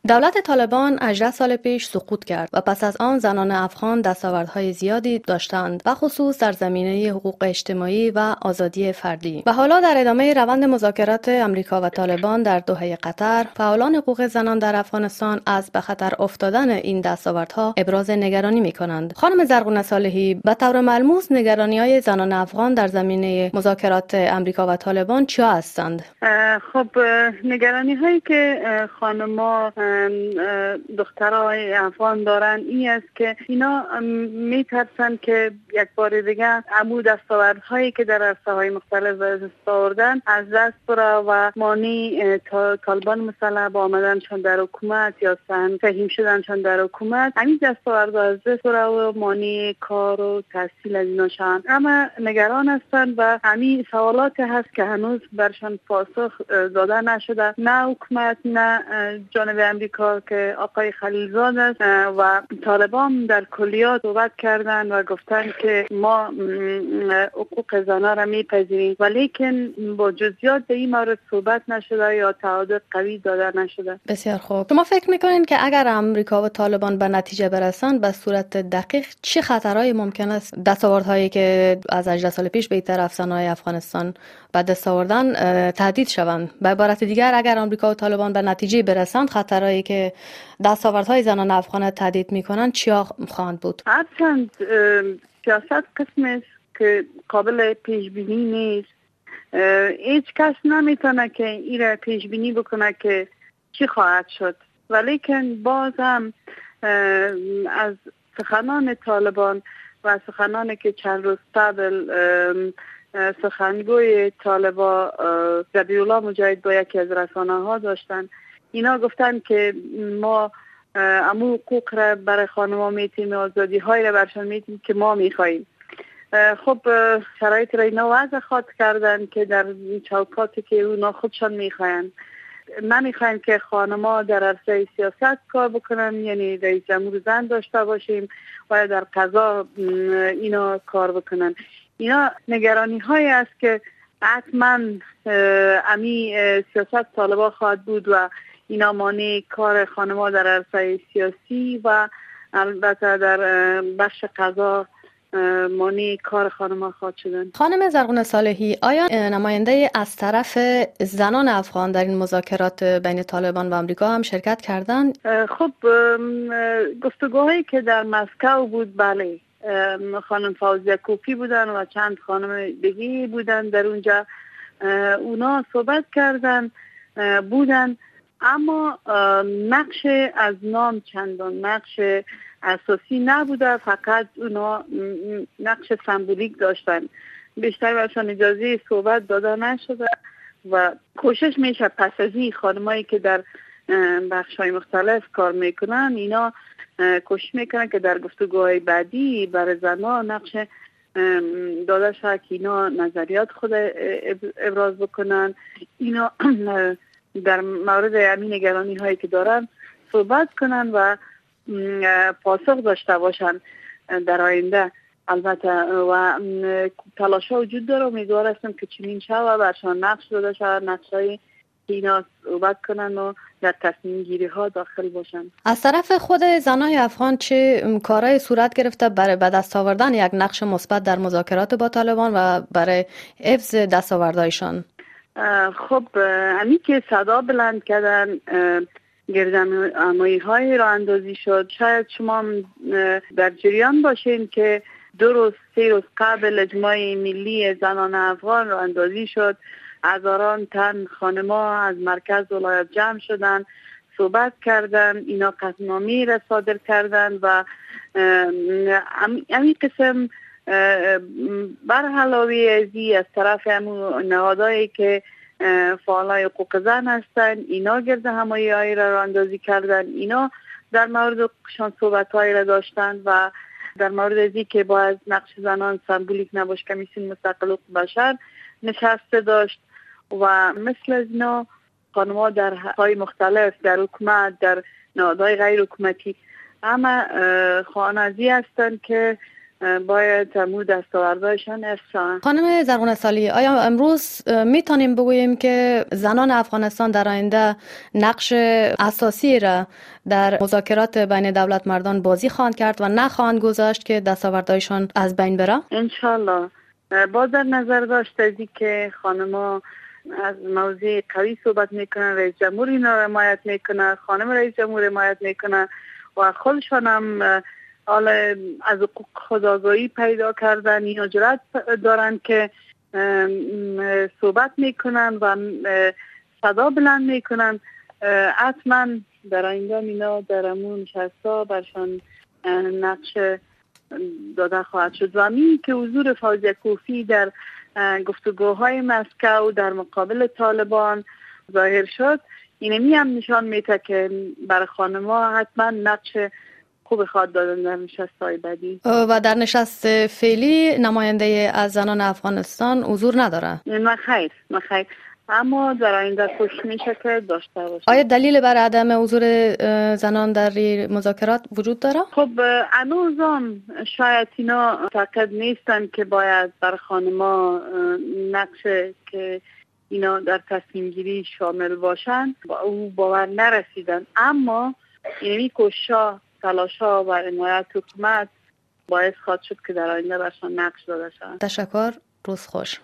دولت طالبان 18 سال پیش سقوط کرد و پس از آن زنان افغان دستاوردهای زیادی داشتند و خصوص در زمینه حقوق اجتماعی و آزادی فردی. و حالا در ادامه روند مذاکرات امریکا و طالبان در دوحه قطر، فعالان حقوق زنان در افغانستان از به خطر افتادن این دستاوردها ابراز نگرانی می‌کنند. خانم زرغونه صالحی، به طور ملموس نگرانی‌های زنان افغان در زمینه مذاکرات امریکا و طالبان چیا هستند؟ خب نگرانی‌هایی که خانم‌ها دخترای افغان دارن این است که اینا میترسن که یک بار دیگه عمود دستاوردهایی که در عرصه‌های مختلف دست آوردن از دست بره و مانع طالبان مثلا با آمدنشان در حکومت یا فهیم شدنشان در حکومت همین دستاوردها از دست بره و مانع کار و تحصیل از اینا شن. اما نگران هستن و همین سوالات هست که هنوز برشان پاسخ داده نشده، نه حکومت نه جانب امریکا که آقای خلیلزاد است و طالبان در کلیات صحبت کردن و گفتن که ما حقوق زنان را میپذیریم، ولیکن با جزئیات به این مورد صحبت نشده یا تعهد قوی داده نشده. بسیار خوب. شما فکر میکنین که اگر امریکا و طالبان به نتیجه برسند به صورت دقیق چه خطرهایی ممکن است دستاوردهایی که از 18 سال پیش به طرف زنان افغانستان به دست آوردن تهدید شوند؟ به عبارت دیگر اگر امریکا و طالبان به نتیجه برسند خطرهایی که دستاوردهای زنان افغان تهدید میکنند چیا خواهند بود؟ هرچند سیاست قسم است که قابل پیش بینی نیست، هیچ کس نمیتونه که این را پیش بینی بکنه که چی خواهد شد، ولیکن باز هم از سخنان طالبان و سخنانی که چند روز قبل سخنگوی طالبان ذبیح‌الله مجاهد با یکی از رسانه‌ها داشتن، اینا گفتن که ما امو حقوق را برای خانم‌ها میتیم، آزادی های را برشان میتیم که ما میخواییم. خب شرایط را اینا وضع خاط کردن که در چوکاتی که اونا خودشان میخواین، نمیخواین که خانم‌ها در عرصه سیاست کار بکنن، یعنی رئیس جمهور زن داشته باشیم و در قضا اینا کار بکنن. اینا نگرانی های است که حتما امی سیاست طالبان خواهد بود و اینا مانع کار خانم‌ها در عرصه سیاسی و البته در بخش قضا مانع کار خانم‌ها خواهد شدن. خانم زرغونه صالحی، آیا نماینده از طرف زنان افغان در این مذاکرات بین طالبان و آمریکا هم شرکت کردند؟ خب گفتگوهایی که در مسکو بود، بله، خانم فوزیه کوفی بودن و چند خانم دیگه بودن در اونجا، اونا صحبت کردن بودن، اما نقش از نام چندان نقش اساسی نبوده، فقط اونا نقش سمبولیک داشتن، بیشتر برشان اجازه صحبت داده نشده و کوشش میشه پس از این خانمایی که در بخش‌های مختلف کار میکنن اینا کوشش میکنن که در گفتگوهای بعدی برای زنان نقش داده شد که اینا نظریات خود ابراز بکنن، اینا در مورد همین نگرانی هایی که دارن صحبت کنن و پاسخ داشته باشن در آینده. البته و تلاش ها وجود داره، امیدوار هستم که چنین شود و برشان نقش داده شود، نقش هایی که اینا صحبت کنن و در تصمیم گیری ها داخل باشن. از طرف خود زنای افغان چه کارهای صورت گرفته برای به دست آوردن یک نقش مثبت در مذاکرات با طالبان و برای حفظ دستاوردهایشان؟ خب همین که صدا بلند کردن، گردنمایی های را اندازی شد. شاید شما در جریان باشین که 2 روز 3 روز قبل اجماع ملی زنان افغان را اندازی شد، هزاران تن خانم‌ها از مرکز ولایت جمع شدن، صحبت کردن، اینا قطعنامه را صادر کردن و همین قسم بر علاوه از طرف نهادهایی که فعالای حقوق زن هستن، اینا گرد همایی های را اندازی کردن، اینا در مورد حقوقشان صحبت های را داشتن و در مورد ازی که باید نقش زنان سمبولیک نباشه، کمیسیون مستقل حقوق بشر نشسته داشت و مثل از اینا خانم‌ها در های مختلف، در حکومت، در نهادهای غیر حکومتی، اما خوانازی هستند که باید امو دستاوردهایشان افشان. خانم زرغونه سالی، آیا امروز میتونیم بگوییم که زنان افغانستان در آینده نقش اساسی را در مذاکرات بین دولت مردان بازی خواهند کرد و نخواهند گذاشت که دستاوردهایشان از بین بره؟ انشالله. با در نظر داشت ازی که خانم‌ها از موضوع قوی صحبت میکنن، رئیس جمهور اینا را حمایت میکنه، خانم رئیس جمهور حمایت میکنه و خودشان هم از حقوق خودآگاهی پیدا کردن، اینا جرأت دارن که صحبت میکنن و صدا بلند میکنن. حتما در آینده اینا در امون نشستا برشان نقش داده خواهد شد و همین که حضور فوزیه کوفی در گفتگوهای مسکو در مقابل طالبان ظاهر شد، اینمی هم نشان میده که برای خانم‌ها حتما نقش خوب خواد دادن در نشست‌های بعدی. و در نشست فعلی نماینده از زنان افغانستان حضور نداره؟ نه خیر. اما در آینده کوشش میشه که داشته باشه. آیا دلیل بر عدم حضور زنان در مذاکرات وجود داره؟ خب هنوزم شاید اینا معتقد نیستن که باید بر خانم‌ها نقش که اینا در تصمیم گیری شامل باشن با او باور نرسیدن، اما اینمی کوشش‌ها، تلاش‌ها و حمایت حکومت باعث خواهد شد که در آینده برشان نقش داده شود. تشکر، روز خوش.